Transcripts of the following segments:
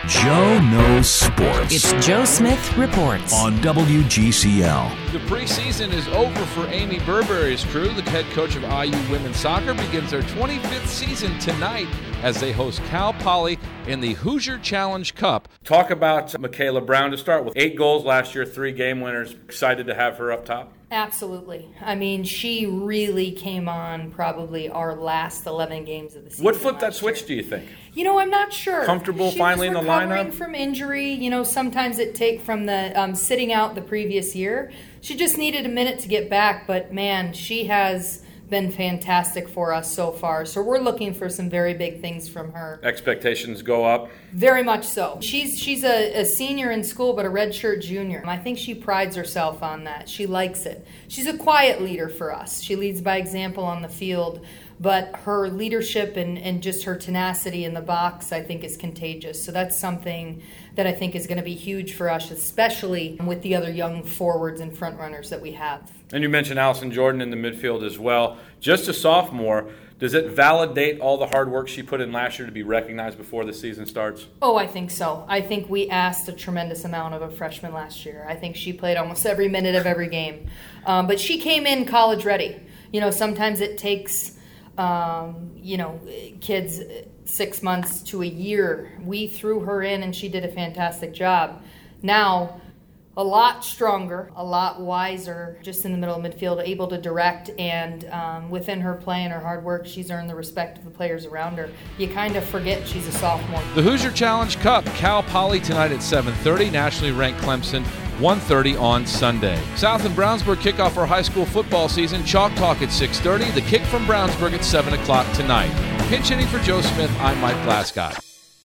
Joe Knows Sports. It's Joe Smith Reports on WGCL. The preseason is over for Amy Burberry's crew. The head coach of IU Women's Soccer begins their 25th season tonight as they host Cal Poly in the Hoosier Challenge Cup. Talk about Michaela Brown to start with. 8 goals last year, 3 game winners. Excited to have her up top? Absolutely. I mean, she really came on probably our last 11 games of the season. What flipped that switch, do you think? You know, I'm not sure. Comfortable finally in the lineup? She was recovering from injury. You know, sometimes it takes from the sitting out the previous year. She just needed a minute to get back, but man, she has been fantastic for us so far. So we're looking for some very big things from her. Expectations go up? Very much so. She's a senior in school, but a redshirt junior. I think she prides herself on that. She likes it. She's a quiet leader for us. She leads by example on the field, but her leadership and just her tenacity in the box, I think, is contagious. So that's something that I think is going to be huge for us, especially with the other young forwards and front runners that we have. And you mentioned Allison Jordan in the midfield as well. Just a sophomore, does it validate all the hard work she put in last year to be recognized before the season starts? Oh, I think so. I think we asked a tremendous amount of a freshman last year. I think she played almost every minute of every game. But she came in college ready. You know, sometimes it takes kids 6 months to a year. We threw her in and she did a fantastic job. Now, a lot stronger, a lot wiser, just in the middle of midfield, able to direct, and within her play and her hard work, she's earned the respect of the players around her. You kind of forget she's a sophomore. The Hoosier Challenge Cup, Cal Poly tonight at 7:30, nationally ranked Clemson 1:30 on Sunday. South and Brownsburg kick off our high school football season. Chalk Talk at 6:30. The kick from Brownsburg at 7 o'clock tonight. Pinch hitting for Joe Smith, I'm Mike Glascott.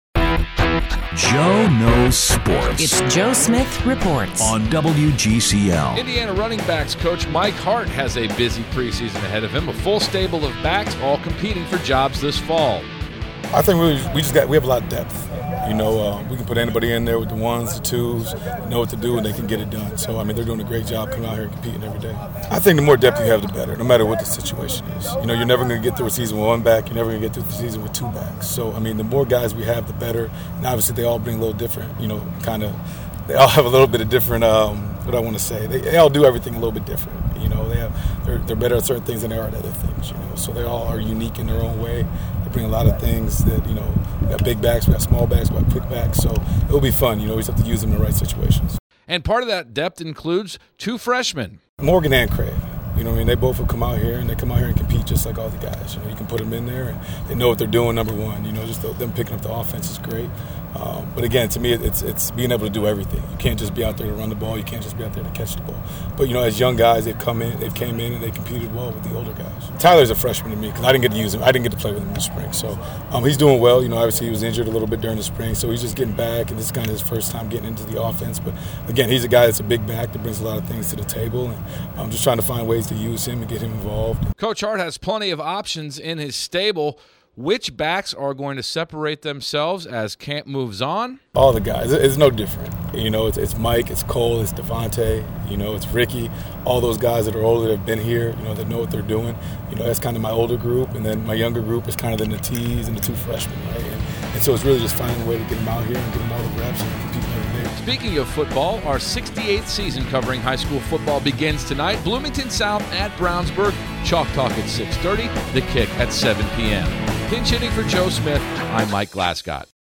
Joe Knows Sports. It's Joe Smith Reports on WGCL. Indiana running backs coach Mike Hart has a busy preseason ahead of him. A full stable of backs all competing for jobs this fall. I think we have a lot of depth. You know, we can put anybody in there with the ones, the twos, know what to do, and they can get it done. So, I mean, they're doing a great job coming out here and competing every day. I think the more depth you have, the better, no matter what the situation is. You know, you're never going to get through a season with 1 back. You're never going to get through the season with 2 backs. So, I mean, the more guys we have, the better. And obviously, they all bring a little different, they all have a little bit of different, They all do everything a little bit different. You know, they're better at certain things than they are at other things, you know. So they all are unique in their own way. They bring a lot of things that, you know, we got big backs, we got small backs, we got quick backs. So it'll be fun, you know. We just have to use them in the right situations. And part of that depth includes 2 freshmen. Morgan and Craig. You know what I mean? They both will come out here, and they come out here and compete just like all the guys. You know, you can put them in there, and they know what they're doing, number one. You know, just them picking up the offense is great. But again, to me, it's being able to do everything. You can't just be out there to run the ball. You can't just be out there to catch the ball. But, you know, as young guys, they've came in, and they competed well with the older guys. Tyler's a freshman to me because I didn't get to use him. I didn't get to play with him in the spring. So he's doing well. You know, obviously he was injured a little bit during the spring, so he's just getting back, and this is kind of his first time getting into the offense. But, again, he's a guy that's a big back that brings a lot of things to the table, and I'm just trying to find ways to use him and get him involved. Coach Hart has plenty of options in his stable. Which backs are going to separate themselves as camp moves on? All the guys. It's no different. You know, it's Mike, it's Cole, it's Devontae, you know, it's Ricky. All those guys that are older that have been here, you know, that know what they're doing. You know, that's kind of my older group. And then my younger group is kind of the Natees and the 2 freshmen, right? And so it's really just finding a way to get them out here and get them all the reps and competing every day. Speaking of football, our 68th season covering high school football begins tonight. Bloomington South at Brownsburg. Chalk Talk at 6:30. The kick at 7 p.m. Pinch hitting for Joe Smith, I'm Mike Glascott.